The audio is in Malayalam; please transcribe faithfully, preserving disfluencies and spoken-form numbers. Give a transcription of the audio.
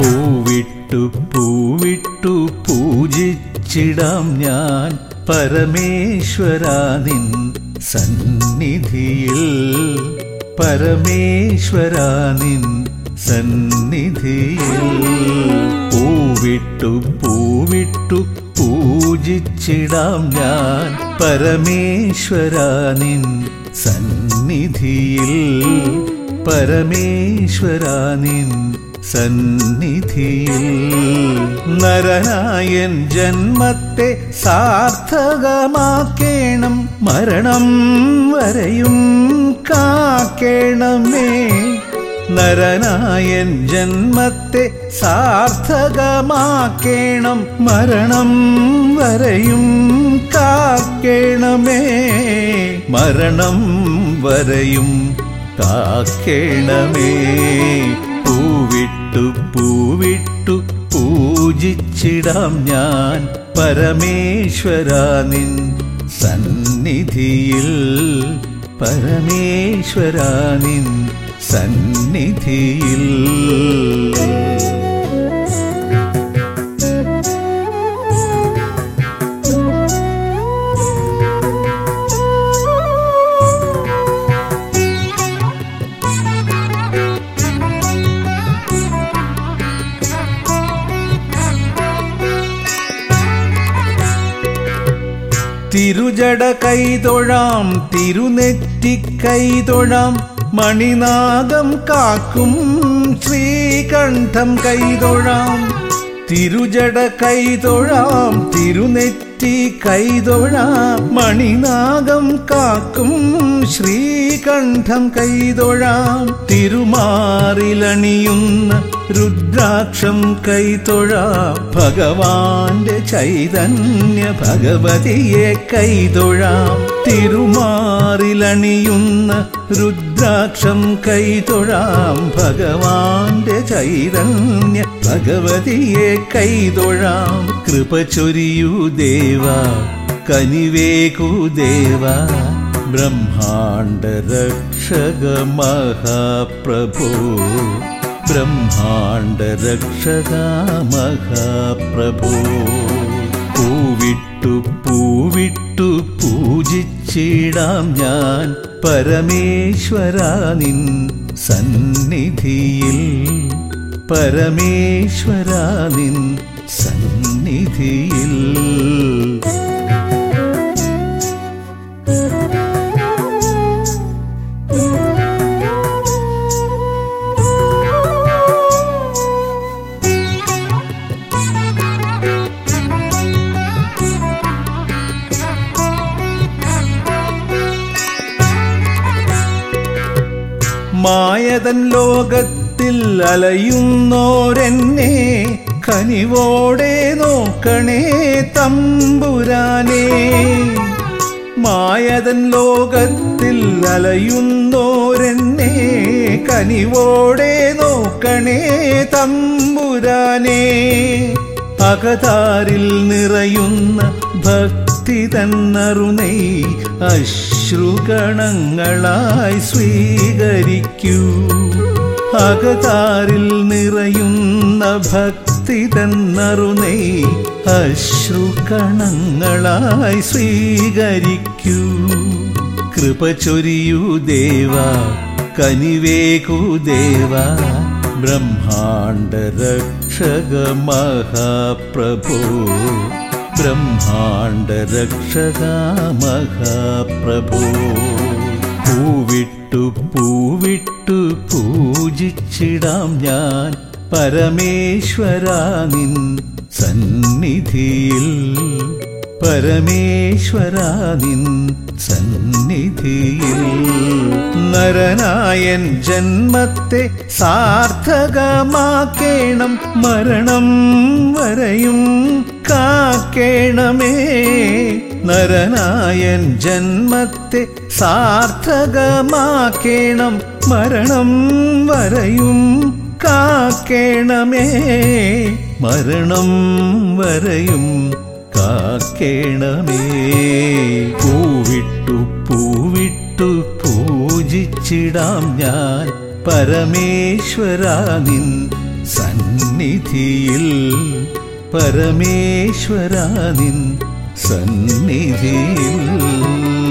പൂവിട്ടു പൂവിട്ടു പൂജിച്ചിടാം ഞാൻ പരമേശ്വരാ നിൻ സന്നിധിയിൽ. പരമേശ്വരാ നിൻ സന്നിധിയിൽ. പൂവിട്ടു പൂവിട്ടു പൂജിച്ചിടാം ഞാൻ പരമേശ്വരാ നിൻ സന്നിധിയിൽ. പരമേശ്വരാ നിൻ സന്നിധിയിൽ. നരനായൻ ജന്മത്തെ സാർത്ഥകമാക്കേണം, മരണം വരെയും കാക്കേണമേ. നരനായൻ ജന്മത്തെ സാർത്ഥകമാക്കേണം, മരണം വരെയും കാക്കേണമേ. മരണം വരെയും കാക്കേണമേ. പൂവിട്ടു പൂവിട്ടു പൂജിച്ചിടാം ഞാൻ പരമേശ്വരാ നിൻ സന്നിധിയിൽ. പരമേശ്വരാ നിൻ സന്നിധിയിൽ. തിരുജട കൈതൊഴാം, തിരുനെറ്റി കൈതൊഴാം, മണിനാഗം കാക്കും ശ്രീകണ്ഠം കൈതൊഴാം. തിരുജട കൈതൊഴാം, തിരുനെറ്റി കൈതൊഴാം, മണിനാഗം കാക്കും ശ്രീകണ്ഠം കൈതൊഴാം. തിരുമാറിലണിയുന്ന രുദ്രാക്ഷം കൈതൊഴാം, ഭഗവാന്റെ ചൈതന്യ ഭഗവതിയെ കൈതൊഴാം. തിരുമാറിലണിയുന്ന രുദ്രാക്ഷം കൈതൊഴാം, ഭഗവാന്റെ ചൈതന്യ ഭഗവതിയെ കൈതൊഴാം. കൃപ ചൊരിയൂ ദേവാ, കനിവേകൂ ദേവാ, ബ്രഹ്മാണ്ഡ രക്ഷക മഹാപ്രഭോ. ബ്രഹ്മാണ്ഡ രക്ഷക മഹാപ്രഭോ. പൂവിട്ടു പൂവിട്ടു പൂജിച്ചിടാം ഞാൻ പരമേശ്വരാ നിൻ സന്നിധിയിൽ. പരമേശ്വരാ നിൻ സന്നിധിയിൽ. മായതൻ ലോകത്തിൽ അലയുന്നോരെന്നെ കനിവോടെ നോക്കണേ തമ്പുരാനേ. മായതൻ ലോകത്തിൽ അലയുന്നോരെന്നെ കനിവോടെ നോക്കണേ തമ്പുരാനേ. അകതാരിൽ നിറയുന്ന ഭക്തി തന്നറുനൈ അശ്രുകണങ്ങളായി സ്വീകരിക്കൂ. അകതാരിൽ നിറയുന്ന ഭക്തി തന്നറുനൈ അശ്രുകണങ്ങളായി സ്വീകരിക്കൂ. കൃപ ചൊരിയൂ ദേവാ, കനിവേകൂ ദേവാ, ബ്രഹ്മാണ്ഡ രക്ഷക മഹാപ്രഭോ. ബ്രഹ്മാണ്ഡ രക്ഷക മഹാപ്രഭോ. പൂവിട്ടു പൂവിട്ടു പൂജിച്ചിടാം ഞാൻ പരമേശ്വരാ നിൻ സന്നിധിയിൽ. പരമേശ്വരാ നിൻ സന്നിധിയിൽ. നരനായൻ ജന്മത്തെ സാർത്ഥകമാക്കേണം, മരണം വരെയും കാക്കേണമേ. നരനായൻ ജന്മത്തെ സാർത്ഥകമാക്കേണം, മരണം വരെയും കാക്കേണമേ. മരണം വരെയും കാക്കേണമേ. പൂവിട്ടു പൂവിട്ടു പൂജിച്ചിടാം ഞാൻ പരമേശ്വരാ നിൻ സന്നിധിയിൽ പരമേശ്വരാ നിൻ സന്നിധിയിൽ